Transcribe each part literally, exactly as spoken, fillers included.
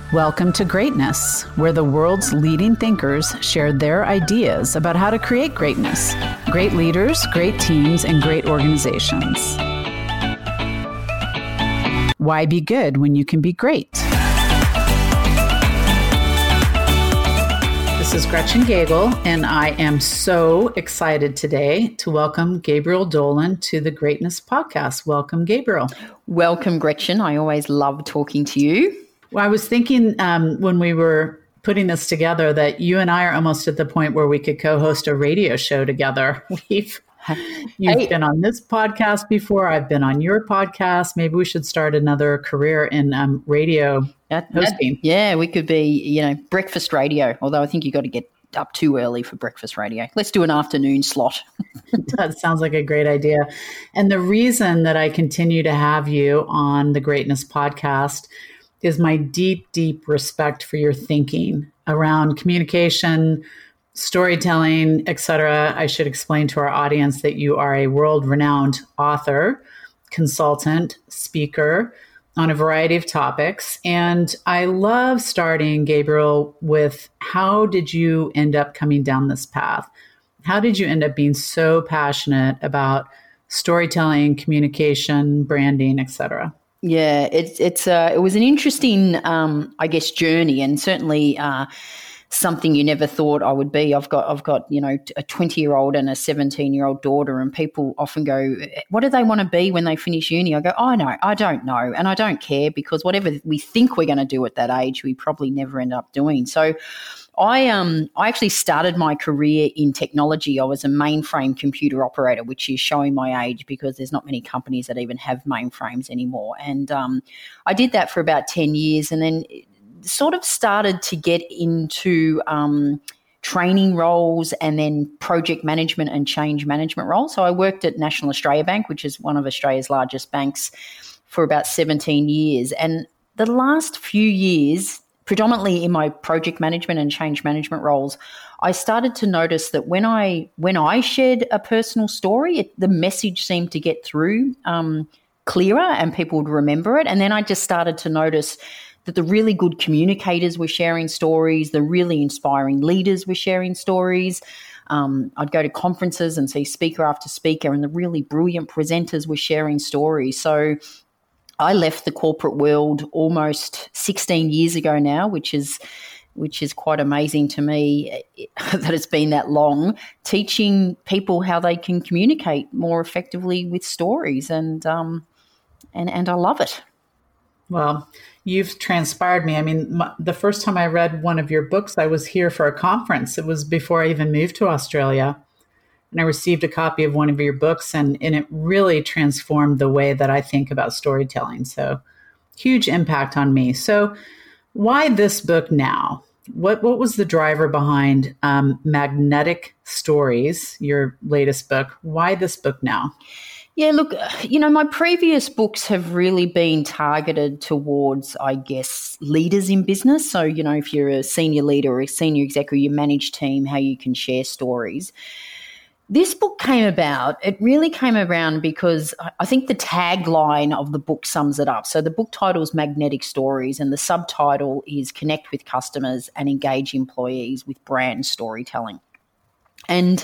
Welcome to Greatness, where the world's leading thinkers share their ideas about how to create greatness. Great leaders, great teams, and great organizations. Why be good when you can be great? This is Gretchen Gagel, and I am so excited today to welcome Gabriel Dolan to the Greatness Podcast. Welcome, Gabriel. Welcome, Gretchen. I always love talking to you. Well, I was thinking um, when we were putting this together that you and I are almost at the point where we could co-host a radio show together. We've You've hey. been on this podcast before. I've been on your podcast. Maybe we should start another career in um, radio that, hosting. That, yeah, we could be, you know, breakfast radio, although I think you got to get up too early for breakfast radio. Let's do an afternoon slot. That sounds like a great idea. And the reason that I continue to have you on the Greatness Podcast is my deep, deep respect for your thinking around communication, storytelling, et cetera. I should explain to our audience that you are a world-renowned author, consultant, speaker on a variety of topics. And I love starting, Gabriel, with how did you end up coming down this path? How did you end up being so passionate about storytelling, communication, branding, et cetera? Yeah, it's it's uh, it was an interesting, um, I guess, journey, and certainly uh, something you never thought I would be. I've got I've got you know a twenty year old and a seventeen year old daughter, and people often go, "What do they want to be when they finish uni?" I go, "I know, I don't know, and I don't care because whatever we think we're going to do at that age, we probably never end up doing." So. I um I actually started my career in technology. I was a mainframe computer operator, which is showing my age because there's not many companies that even have mainframes anymore. And um, I did that for about ten years, and then sort of started to get into um, training roles and then project management and change management roles. So I worked at National Australia Bank, which is one of Australia's largest banks, for about seventeen years. And the last few years, predominantly in my project management and change management roles, I started to notice that when I when I shared a personal story, it, the message seemed to get through um, clearer and people would remember it. And then I just started to notice that the really good communicators were sharing stories, the really inspiring leaders were sharing stories. Um, I'd go to conferences and see speaker after speaker, and the really brilliant presenters were sharing stories. So I left the corporate world almost sixteen years ago now, which is which is quite amazing to me that it's been that long, teaching people how they can communicate more effectively with stories, and um, and and I love it. Well, you've transpired me. I mean, my, the first time I read one of your books, I was here for a conference. It was before I even moved to Australia. And I received a copy of one of your books, and, and it really transformed the way that I think about storytelling. So huge impact on me. So why this book now? What what was the driver behind um, Magnetic Stories, your latest book? Why this book now? Yeah, look, you know, my previous books have really been targeted towards, I guess, leaders in business. So, you know, if you're a senior leader or a senior executive, you manage team, how you can share stories. This book came about, it really came around because I think the tagline of the book sums it up. So the book title is Magnetic Stories, and the subtitle is Connect with Customers and Engage Employees with Brand Storytelling. And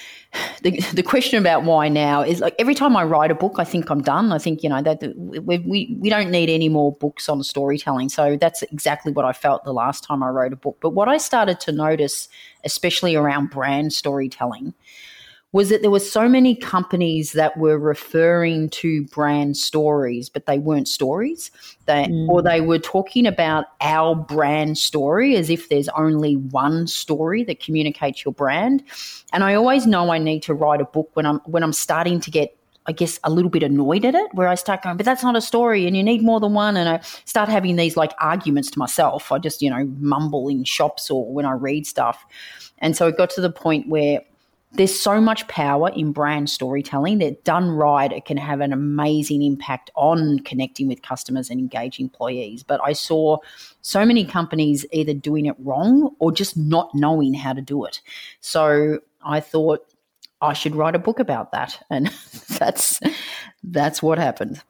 the the question about why now is, like, every time I write a book, I think I'm done. I think, you know, that we, we, we don't need any more books on storytelling. So that's exactly what I felt the last time I wrote a book. But what I started to notice, especially around brand storytelling, was that there were so many companies that were referring to brand stories, but they weren't stories. They, mm. Or they were talking about our brand story as if there's only one story that communicates your brand. And I always know I need to write a book when I'm when I'm starting to get, I guess, a little bit annoyed at it, where I start going, but that's not a story and you need more than one. And I start having these like arguments to myself. I just, you know, mumble in shops or when I read stuff. And so it got to the point where there's so much power in brand storytelling that, done right, it can have an amazing impact on connecting with customers and engaging employees. But I saw so many companies either doing it wrong or just not knowing how to do it. So I thought I should write a book about that. And that's that's what happened.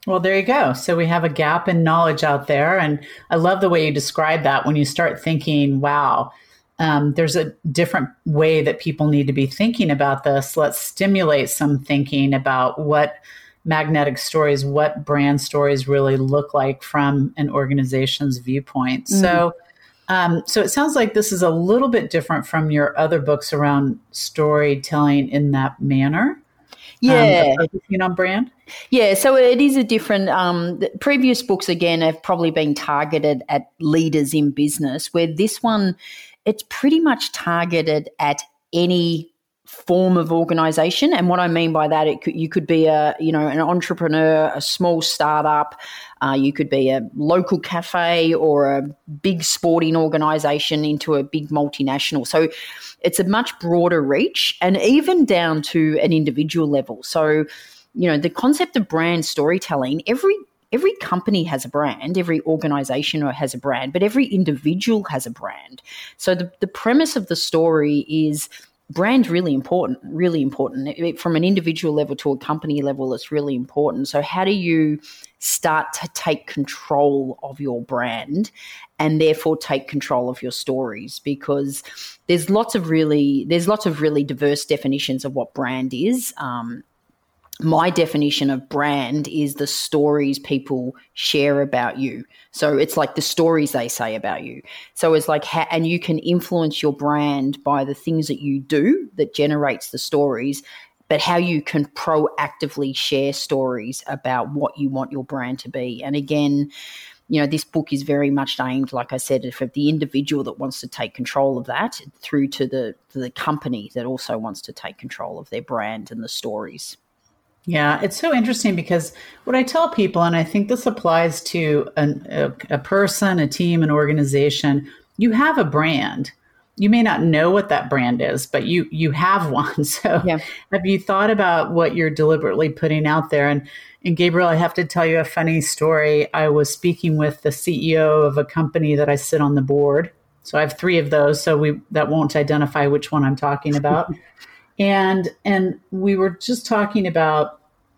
Well, there you go. So we have a gap in knowledge out there. And I love the way you describe that when you start thinking, wow, um, there's a different way that people need to be thinking about this. Let's stimulate some thinking about what magnetic stories, what brand stories really look like from an organization's viewpoint. Mm. So, um, so it sounds like this is a little bit different from your other books around storytelling in that manner. Yeah. Um, focusing on brand. Yeah, so it is a different, um, the previous books, again, have probably been targeted at leaders in business, where this one, it's pretty much targeted at any form of organization. And what I mean by that, it could, you could be a, you know, an entrepreneur, a small startup, uh, you could be a local cafe or a big sporting organization into a big multinational. So it's a much broader reach, and even down to an individual level. So, you know, the concept of brand storytelling, every every company has a brand, every organization has a brand, but every individual has a brand. So the, the premise of the story is brand's really important, really important. It, it, from an individual level to a company level, it's really important. So how do you start to take control of your brand and therefore take control of your stories? Because there's lots of really, there's lots of really diverse definitions of what brand is. Um, My definition of brand is the stories people share about you. So it's like the stories they say about you. So it's like, ha- and you can influence your brand by the things that you do that generates the stories, but how you can proactively share stories about what you want your brand to be. And again, you know, this book is very much aimed, like I said, for the individual that wants to take control of that through to the, to the company that also wants to take control of their brand and the stories. Yeah, it's so interesting because what I tell people, and I think this applies to an, a, a person, a team, an organization, you have a brand. You may not know what that brand is, but you you have one. So yeah. Have you thought about what you're deliberately putting out there? And, and Gabriel, I have to tell you a funny story. I was speaking with the C E O of a company that I sit on the board. So I have three of those, so we that won't identify which one I'm talking about. And and we were just talking about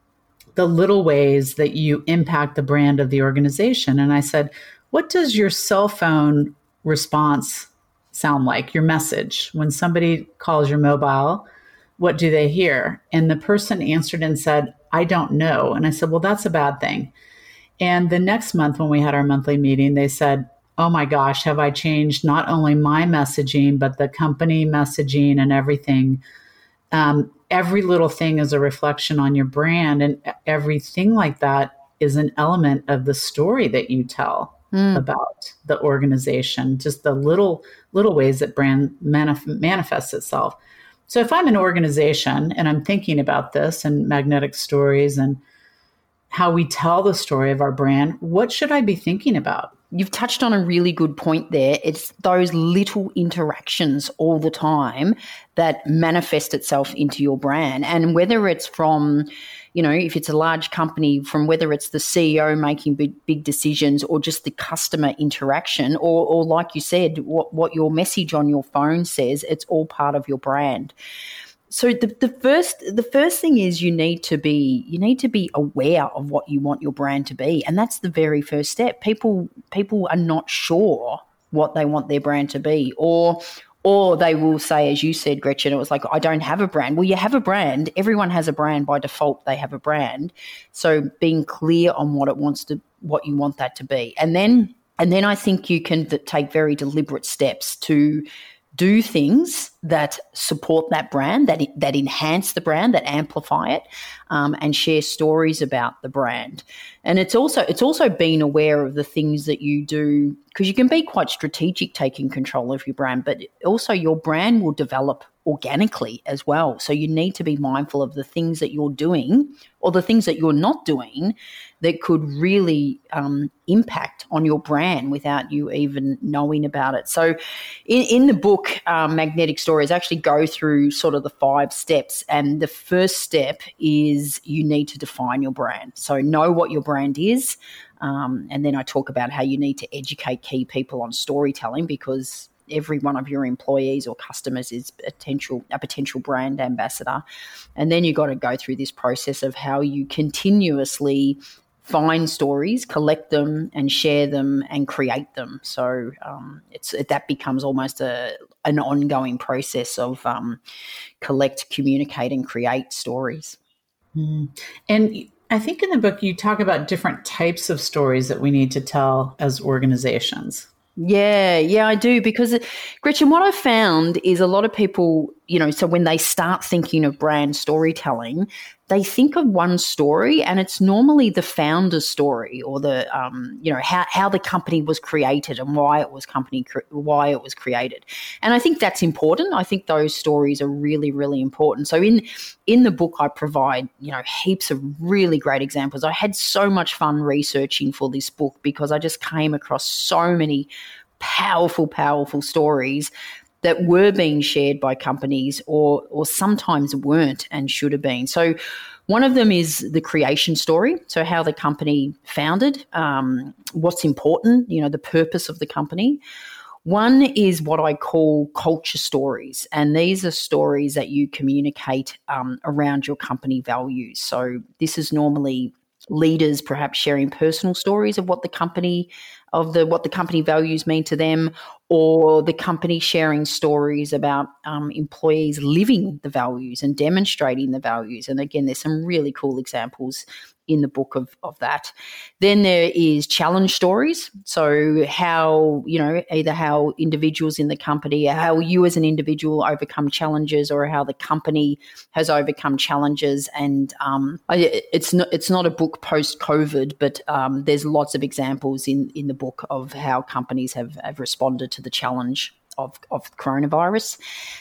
the little ways that you impact the brand of the organization. And I said, what does your cell phone response sound like, your message? When somebody calls your mobile, what do they hear? And the person answered and said, I don't know. And I said, well, that's a bad thing. And the next month when we had our monthly meeting, they said, oh my gosh, have I changed not only my messaging, but the company messaging and everything? Um, every little thing is a reflection on your brand, and everything like that is an element of the story that you tell mm. about the organization, just the little, little ways that brand manif- manifests itself. So if I'm an organization and I'm thinking about this and magnetic stories and how we tell the story of our brand, what should I be thinking about? You've touched on a really good point there. It's those little interactions all the time that manifest itself into your brand. And whether it's from, you know, if it's a large company, from whether it's the C E O making big, big decisions or just the customer interaction, or, or like you said, what, what your message on your phone says, it's all part of your brand. So the, the first the first thing is you need to be you need to be aware of what you want your brand to be, and that's the very first step. People people are not sure what they want their brand to be, or or they will say, as you said, Gretchen, it was like, I don't have a brand. Well, you have a brand. Everyone has a brand by default. They have a brand. So being clear on what it wants to what you want that to be, and then and then I think you can th- take very deliberate steps to do things that support that brand, that that enhance the brand, that amplify it, um, and share stories about the brand. And it's also it's also being aware of the things that you do, because you can be quite strategic taking control of your brand, but also your brand will develop organically as well. So you need to be mindful of the things that you're doing or the things that you're not doing that could really um, impact on your brand without you even knowing about it. So in, in the book, um, Magnetic Stories, I actually go through sort of the five steps. And the first step is you need to define your brand. So know what your brand is. Um, and then I talk about how you need to educate key people on storytelling, because every one of your employees or customers is potential a potential brand ambassador. And then you've got to go through this process of how you continuously find stories, collect them, and share them, and create them. So um, it's that becomes almost a an ongoing process of um, collect, communicate, and create stories. Mm. And I think in the book you talk about different types of stories that we need to tell as organizations. Yeah, yeah, I do. Because, Gretchen, what I've found is a lot of people, you know, so when they start thinking of brand storytelling, they think of one story, and it's normally the founder's story, or the, um, you know, how, how the company was created and why it was company why it was created. And I think that's important. I think those stories are really, really important. So in in the book, I provide, you know, heaps of really great examples. I had so much fun researching for this book because I just came across so many powerful, powerful stories that were being shared by companies, or or sometimes weren't and should have been. So one of them is the creation story, so how the company founded, um, what's important, you know, the purpose of the company. One is what I call culture stories, and these are stories that you communicate um, around your company values. So this is normally leaders perhaps sharing personal stories of what the company of the what the company values mean to them, or the company sharing stories about um, employees living the values and demonstrating the values. And again, there's some really cool examples in the book of, of that. Then there is challenge stories. So how, you know, either how individuals in the company, how you as an individual overcome challenges, or how the company has overcome challenges. And um, it's not it's not a book post-COVID, but um, there's lots of examples in, in the book of how companies have, have responded to the challenge of, of coronavirus.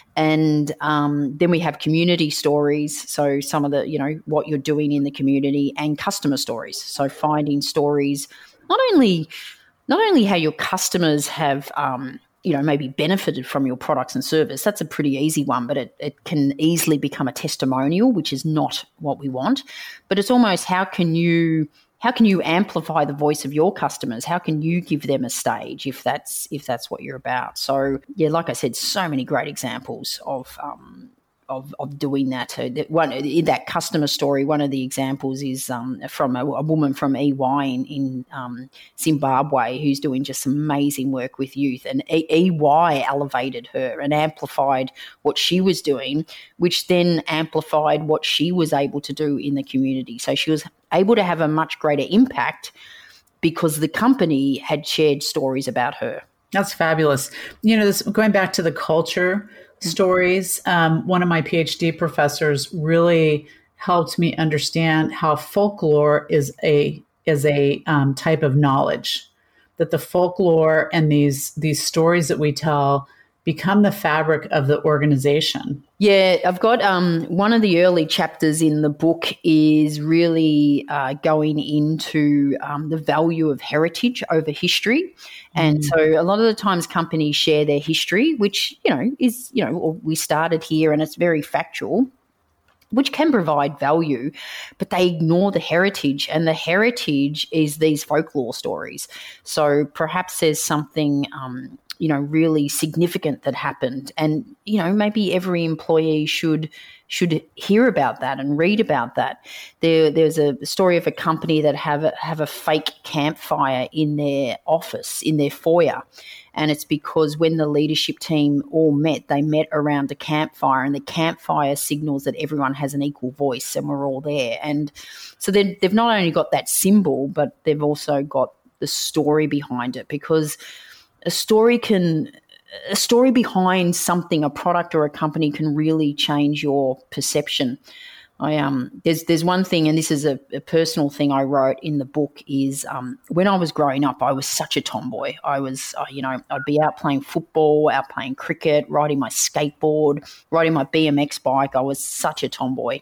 And um, then we have community stories. So some of the, you know, what you're doing in the community, and customer stories. So finding stories, not only, not only how your customers have, um, you know, maybe benefited from your products and service. That's a pretty easy one, but it, it can easily become a testimonial, which is not what we want. But it's almost how can you How can you amplify the voice of your customers? How can you give them a stage if that's if that's what you're about? So yeah, like I said, so many great examples of um, of of doing that. So that one in that customer story, one of the examples is um, from a, a woman from E Y in, in um, Zimbabwe who's doing just amazing work with youth, and E Y elevated her and amplified what she was doing, which then amplified what she was able to do in the community. So she was able to have a much greater impact because the company had shared stories about her. That's fabulous. You know, this, going back to the culture stories, um, one of my PhD professors really helped me understand how folklore is a is a um, type of knowledge, that the folklore and these these stories that we tell become the fabric of the organization. Yeah, I've got um, one of the early chapters in the book is really uh, going into um, the value of heritage over history. And mm. so a lot of the times companies share their history, which, you know, is, you know, we started here and it's very factual, which can provide value, but they ignore the heritage, and the heritage is these folklore stories. So perhaps there's something, um, you know, really significant that happened, and, you know, maybe every employee should should hear about that and read about that. There, there's a story of a company that have a, have a fake campfire in their office, in their foyer. And it's because when the leadership team all met, they met around a campfire, and the campfire signals that everyone has an equal voice and we're all there. And so they've not only got that symbol, but they've also got the story behind it, because a story can, a story behind something, a product or a company, can really change your perception. I um, there's there's one thing, and this is a, a personal thing I wrote in the book, is um, when I was growing up, I was such a tomboy. I was, uh, you know, I'd be out playing football, out playing cricket, riding my skateboard, riding my B M X bike. I was such a tomboy.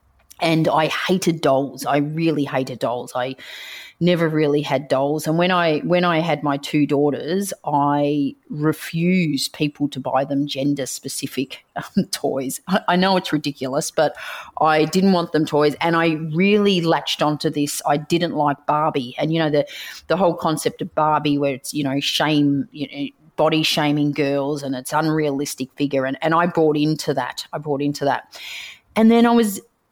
And I hated dolls. I really hated dolls. I never really had dolls. And when I when I had my two daughters, I refused people to buy them gender-specific um, toys. I, I know it's ridiculous, but I didn't want them toys. And I really latched onto this. I didn't like Barbie. And, you know, the, the whole concept of Barbie, where it's, you know, shame, you know, body shaming girls, and it's unrealistic figure. And, and I bought into that. I bought into that. And then I was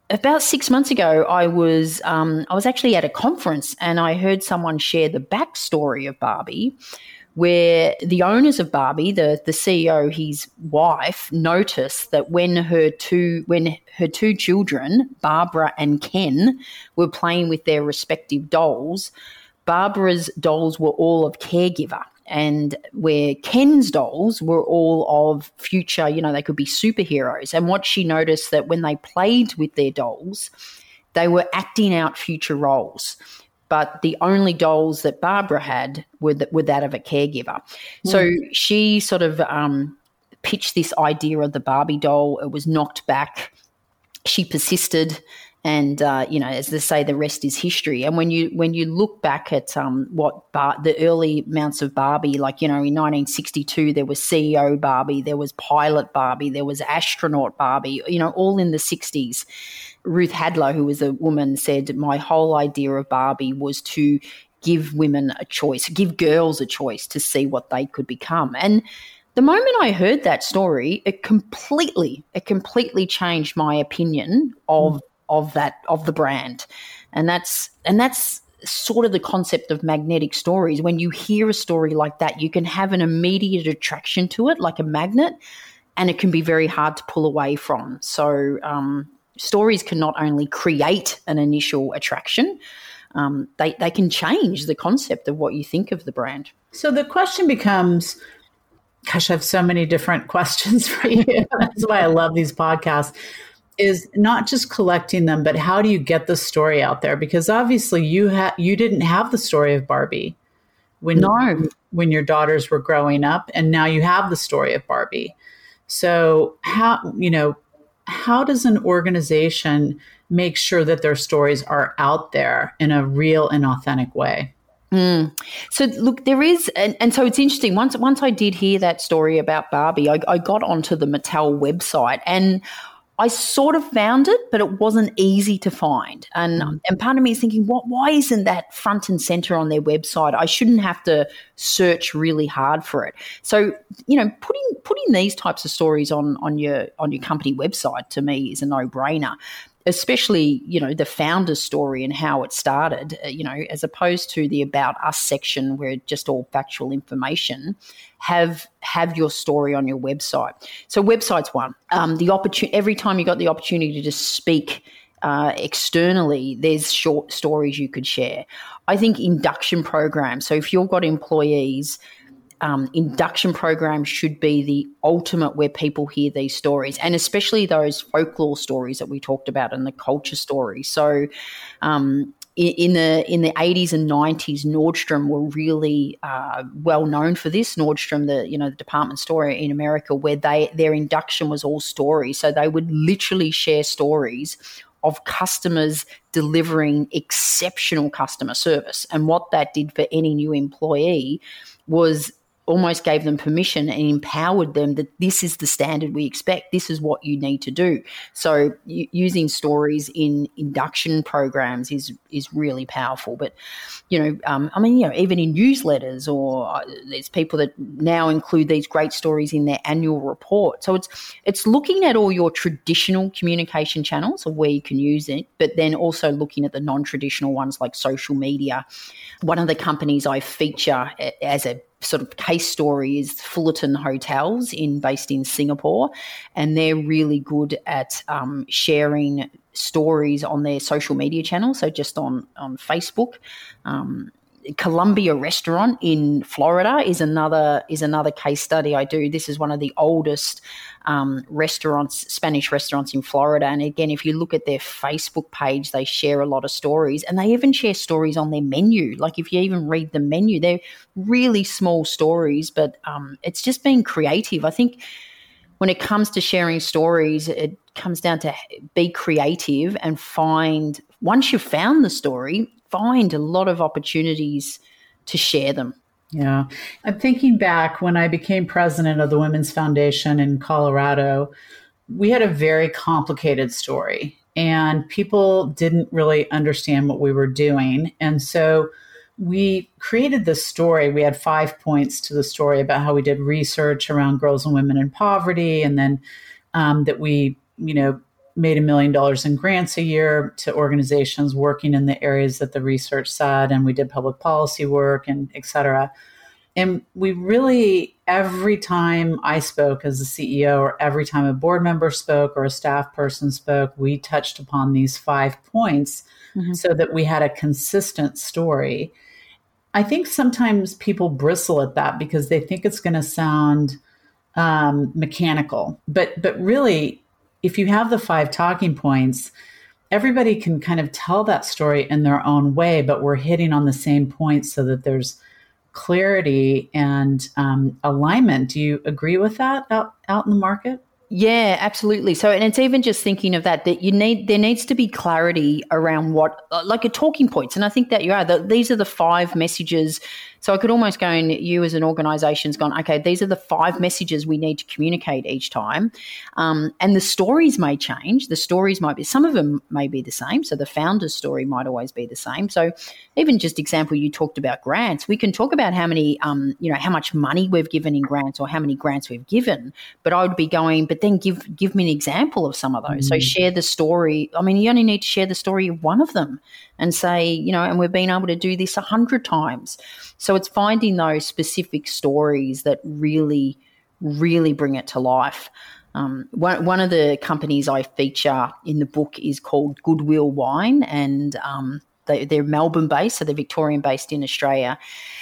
about six months ago, I was um, I was actually at a conference and I heard someone share the backstory of Barbie, where the owners of Barbie, the the C E O, his wife, noticed that when her two when her two children, Barbara and Ken, were playing with their respective dolls, Barbara's dolls were all of caregiver. And where Ken's dolls were all of future, you know, they could be superheroes. And what she noticed that when they played with their dolls, they were acting out future roles. But the only dolls that Barbara had were, the, were that of a caregiver. Mm. So she sort of um, pitched this idea of the Barbie doll. It was knocked back. She persisted. And, uh, you know, as they say, the rest is history. And when you when you look back at um, what Bar- the early amounts of Barbie, like, you know, in nineteen sixty-two, there was C E O Barbie, there was pilot Barbie, there was astronaut Barbie, you know, all in the sixties. Ruth Hadler, who was a woman, said, my whole idea of Barbie was to give women a choice, give girls a choice to see what they could become. And the moment I heard that story, it completely, it completely changed my opinion of mm. of that, of the brand. And that's, and that's sort of the concept of magnetic stories. When you hear a story like that, you can have an immediate attraction to it, like a magnet, and it can be very hard to pull away from. So um, stories can not only create an initial attraction, um, they, they can change the concept of what you think of the brand. So the question becomes, gosh, I have so many different questions for you. That's why I love these podcasts. Is not just collecting them, but how do you get the story out there? Because obviously you ha- you didn't have the story of Barbie when no. when your daughters were growing up, and now you have the story of Barbie. So how, you know, how does an organization make sure that their stories are out there in a real and authentic way? Mm. So look, there is, and, and so it's interesting. Once once I did hear that story about Barbie, I, I got onto the Mattel website and I sort of found it, but it wasn't easy to find. And mm. and part of me is thinking, what? Why isn't that front and center on their website? I shouldn't have to search really hard for it. So, you know, putting putting these types of stories on on your on your company website to me is a no-brainer. Especially, you know, the founder's story and how it started, you know, as opposed to the About Us section where just all factual information. Have have your story on your website. So website's one. Um, the opportunity every time you got the opportunity to speak uh, externally, there's short stories you could share. I think induction programs. So if you've got employees, Um, induction programs should be the ultimate where people hear these stories, and especially those folklore stories that we talked about and the culture stories. So um, in, in the in the eighties and nineties, Nordstrom were really uh, well known for this. Nordstrom, the you know the department store in America, where they their induction was all stories. So they would literally share stories of customers delivering exceptional customer service, and what that did for any new employee was almost gave them permission and empowered them that this is the standard we expect. This is what you need to do. So y- using stories in induction programs is is really powerful. But, you know, um, I mean, you know, even in newsletters, or uh, there's people that now include these great stories in their annual report. So it's it's looking at all your traditional communication channels of where you can use it, but then also looking at the non-traditional ones like social media. One of the companies I feature as a sort of case story is Fullerton Hotels in based in Singapore, and they're really good at um, sharing stories on their social media channels, so just on on Facebook. Um, Columbia Restaurant in Florida is another is another case study I do. This is one of the oldest um, restaurants, Spanish restaurants in Florida. And again, if you look at their Facebook page, they share a lot of stories, and they even share stories on their menu. Like if you even read the menu, they're really small stories, but um, it's just being creative. I think when it comes to sharing stories, it comes down to be creative and find, once you've found the story, find a lot of opportunities to share them. Yeah. I'm thinking back when I became president of the Women's Foundation in Colorado, we had a very complicated story and people didn't really understand what we were doing. And so we created this story. We had five points to the story about how we did research around girls and women in poverty, and then um, that we, you know, made a million dollars in grants a year to organizations working in the areas that the research said, and we did public policy work and et cetera. And we really, every time I spoke as a C E O, or every time a board member spoke or a staff person spoke, we touched upon these five points mm-hmm. so that we had a consistent story. I think sometimes people bristle at that because they think it's going to sound um, mechanical. But but really, if you have the five talking points, everybody can kind of tell that story in their own way, but we're hitting on the same points so that there's clarity and um, alignment. Do you agree with that out, out in the market? Yeah, absolutely. So, and it's even just thinking of that, that you need, there needs to be clarity around what, like a talking points. And I think that you are, the, these are the five messages. So I could almost go and you as an organization's gone, okay, these are the five messages we need to communicate each time. Um, and the stories may change. The stories might be, some of them may be the same. So the founder's story might always be the same. So even just example, you talked about grants. We can talk about how many, um, you know, how much money we've given in grants or how many grants we've given. But I would be going, but then give give me an example of some of those. Mm. So share the story. I mean, you only need to share the story of one of them and say, you know, and we've been able to do this a hundred times. So it's finding those specific stories that really, really bring it to life. Um, one, one of the companies I feature in the book is called Goodwill Wine, and um, they, they're Melbourne-based, so they're Victorian-based in Australia.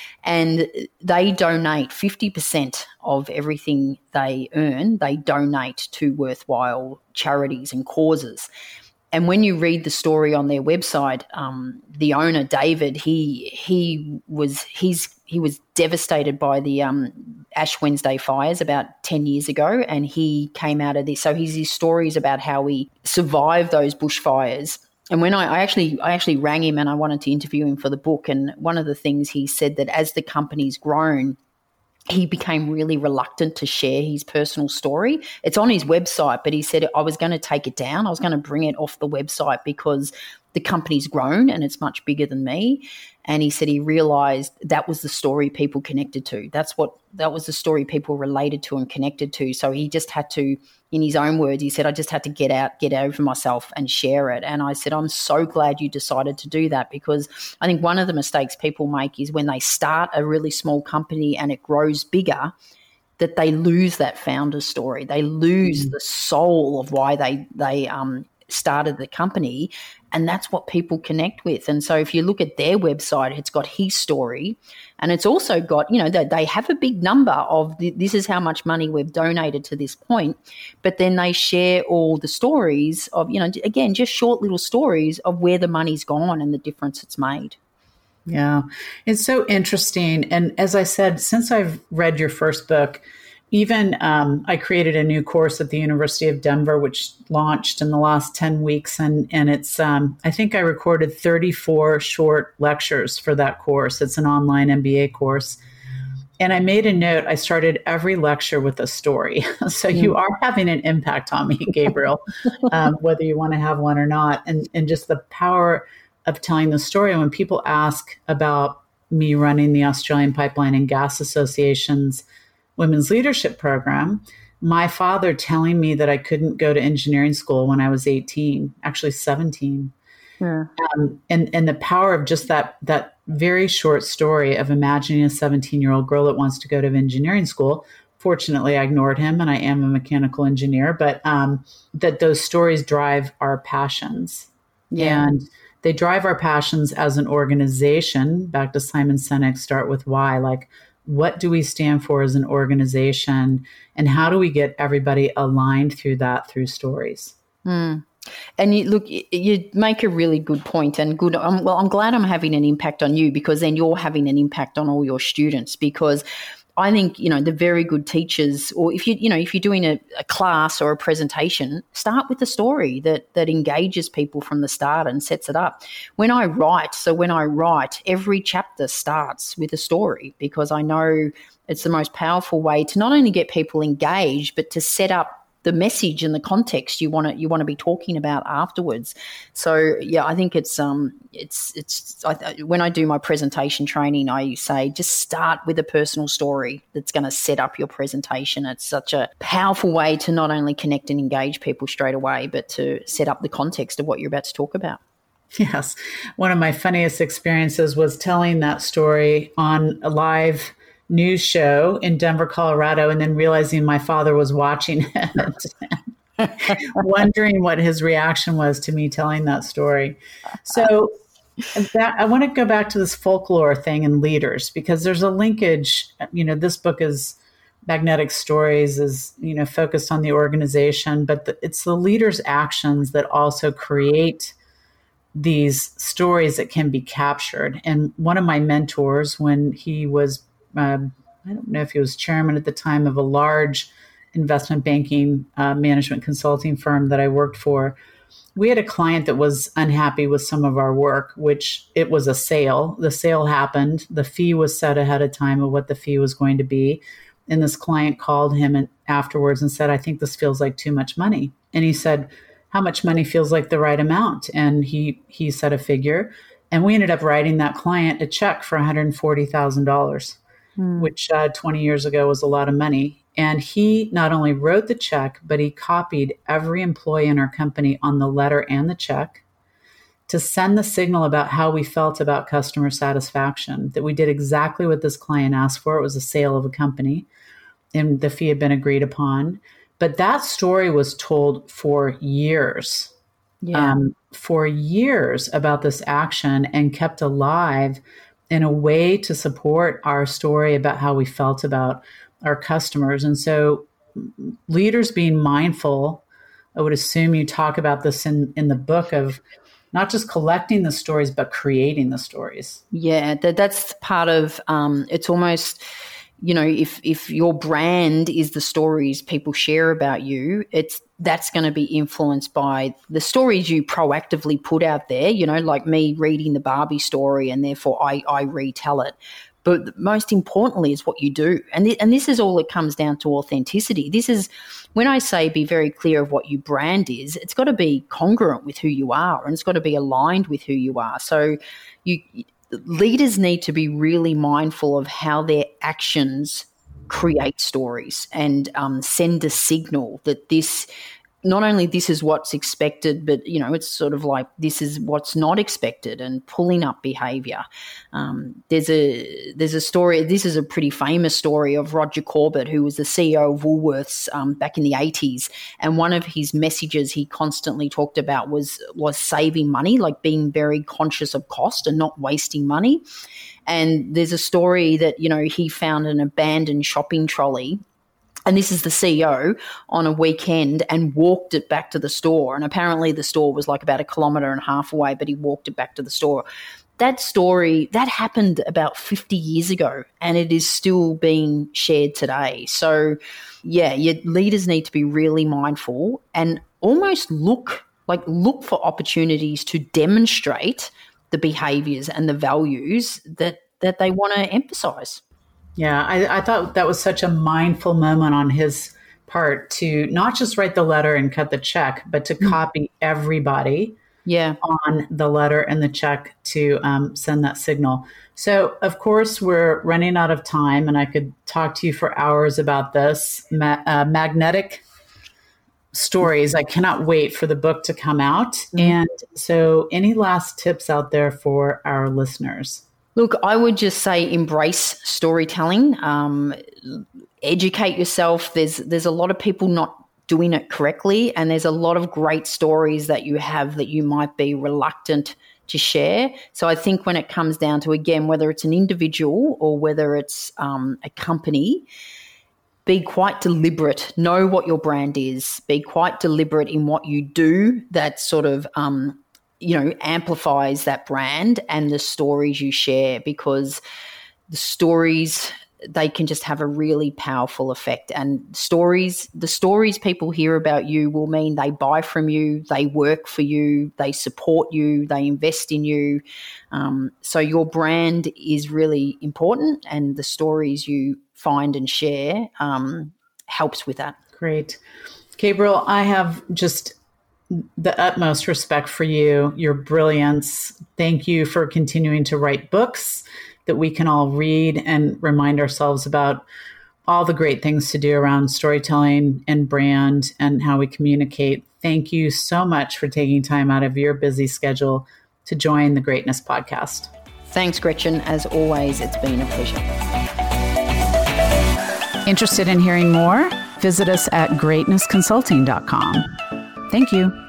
And they donate fifty percent of everything they earn, they donate to worthwhile charities and causes. And when you read the story on their website, um, the owner, David, he he was he's he was devastated by the um, Ash Wednesday fires about ten years ago, and he came out of this. So his, his stories about how he survived those bushfires. And when I, I actually I actually rang him and I wanted to interview him for the book, and one of the things he said that as the company's grown, he became really reluctant to share his personal story. It's on his website, but he said, I was going to take it down. I was going to bring it off the website because the company's grown and it's much bigger than me. And he said he realized that was the story people connected to. That's what, that was the story people related to and connected to. So he just had to, in his own words, he said, I just had to get out, get over myself and share it. And I said, I'm so glad you decided to do that, because I think one of the mistakes people make is when they start a really small company and it grows bigger, that they lose that founder story. They lose mm. the soul of why they, they, um, started the company, and that's what people connect with. And so if you look at their website, it's got his story, and it's also got, you know, that they have a big number of the, this is how much money we've donated to this point, but then they share all the stories of, you know, again, just short little stories of where the money's gone and the difference it's made. Yeah, it's so interesting. And as I said, since I've read your first book, Even um, I created a new course at the University of Denver, which launched in the last ten weeks. And, and it's, um, I think I recorded thirty-four short lectures for that course. It's an online M B A course. And I made a note. I started every lecture with a story. So mm. you are having an impact on me, Gabrielle, um, whether you want to have one or not. And, and just the power of telling the story. And when people ask about me running the Australian Pipeline and Gas Association's Women's Leadership Program, my father telling me that I couldn't go to engineering school when I was eighteen, actually seventeen. Yeah. Um, and, and the power of just that, that very short story of imagining a seventeen-year-old girl that wants to go to engineering school. Fortunately, I ignored him, and I am a mechanical engineer, but um, that those stories drive our passions. Yeah. And they drive our passions as an organization. Back to Simon Sinek, start with why. Like, what do we stand for as an organization, and how do we get everybody aligned through that, through stories? Mm. And you look, you make a really good point, and good. Um, well, I'm glad I'm having an impact on you, because then you're having an impact on all your students, because I think, you know, the very good teachers, or if you, you know, if you're doing a, a class or a presentation, start with a story that that engages people from the start and sets it up. When I write, so when I write, every chapter starts with a story, because I know it's the most powerful way to not only get people engaged, but to set up the message and the context you want to you want to be talking about afterwards. So yeah, I think it's um it's it's I, when I do my presentation training, I say just start with a personal story that's going to set up your presentation. It's such a powerful way to not only connect and engage people straight away, but to set up the context of what you're about to talk about. Yes. One of my funniest experiences was telling that story on a live news show in Denver, Colorado, and then realizing my father was watching it, wondering what his reaction was to me telling that story. So that, I want to go back to this folklore thing and leaders, because there's a linkage. You know, this book is Magnetic Stories is, you know, focused on the organization, but the, it's the leader's actions that also create these stories that can be captured. And one of my mentors, when he was, um, I don't know if he was chairman at the time of a large investment banking uh, management consulting firm that I worked for, we had a client that was unhappy with some of our work, which it was a sale. The sale happened. The fee was set ahead of time of what the fee was going to be. And this client called him and afterwards and said, I think this feels like too much money. And he said, how much money feels like the right amount? And he he said a figure. And we ended up writing that client a check for one hundred forty thousand dollars, mm. which uh, twenty years ago was a lot of money. And he not only wrote the check, but he copied every employee in our company on the letter and the check to send the signal about how we felt about customer satisfaction, that we did exactly what this client asked for. It was a sale of a company, and the fee had been agreed upon. But that story was told for years, yeah. um, for years about this action, and kept alive in a way to support our story about how we felt about our customers. And so leaders being mindful, I would assume you talk about this in, in the book, of not just collecting the stories, but creating the stories. Yeah, that, that's part of, um, it's almost, you know, if if your brand is the stories people share about you, it's that's going to be influenced by the stories you proactively put out there, you know, like me reading the Barbie story and therefore I, I retell it. But most importantly is what you do. And, th- and this is all it comes down to, authenticity. This is, when I say be very clear of what your brand is, it's got to be congruent with who you are, and it's got to be aligned with who you are. So you leaders need to be really mindful of how their actions create stories and um, send a signal that this, not only this is what's expected, but, you know, it's sort of like this is what's not expected, and pulling up behavior. Um, there's a there's a story, this is a pretty famous story of Roger Corbett, who was the C E O of Woolworths um, back in the eighties. And one of his messages he constantly talked about was, was saving money, like being very conscious of cost and not wasting money. And there's a story that, you know, he found an abandoned shopping trolley, and this is the C E O, on a weekend, and walked it back to the store. And apparently the store was like about a kilometre and a half away, but he walked it back to the store. That story, that happened about fifty years ago, and it is still being shared today. So, yeah, your leaders need to be really mindful and almost look, like look for opportunities to demonstrate the behaviours and the values that, that they want to emphasise. Yeah, I, I thought that was such a mindful moment on his part to not just write the letter and cut the check, but to mm. copy everybody yeah. on the letter and the check to um, send that signal. So, of course, we're running out of time, and I could talk to you for hours about this. Ma- uh, Magnetic Stories. I cannot wait for the book to come out. Mm. And so any last tips out there for our listeners? Look, I would just say embrace storytelling, um, educate yourself. There's there's a lot of people not doing it correctly, and there's a lot of great stories that you have that you might be reluctant to share. So I think when it comes down to, again, whether it's an individual or whether it's um, a company, be quite deliberate. Know what your brand is. Be quite deliberate in what you do that sort of um, you know, amplifies that brand and the stories you share, because the stories, they can just have a really powerful effect. And stories, the stories people hear about you will mean they buy from you, they work for you, they support you, they invest in you. Um, so your brand is really important, and the stories you find and share um, helps with that. Great. Gabriel, I have just the utmost respect for you, your brilliance. Thank you for continuing to write books that we can all read and remind ourselves about all the great things to do around storytelling and brand and how we communicate. Thank you so much for taking time out of your busy schedule to join the Greatness Podcast. Thanks, Gretchen. As always, it's been a pleasure. Interested in hearing more? Visit us at greatness consulting dot com. Thank you.